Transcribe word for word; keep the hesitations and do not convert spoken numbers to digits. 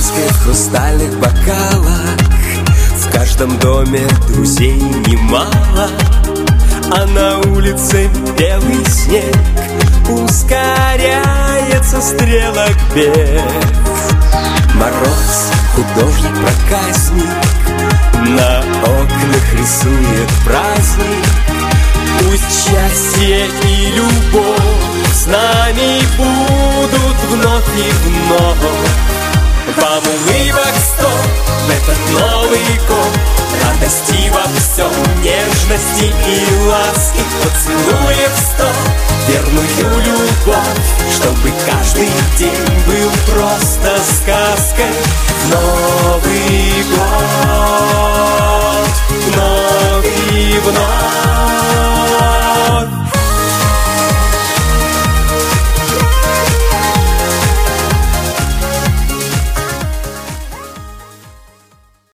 шампанское в хрустальных бокалах. В каждом доме друзей немало, а на улице белый снег, ускоряется стрелок бег. Мороз, художник-проказник, на окнах рисует праздник. Пусть счастье и любовь с нами будут вновь и вновь. Вам улыбок сто в этот Новый год, радости во всем, нежности и ласки, поцелуев сто, верную любовь, чтобы каждый день был просто сказкой. Но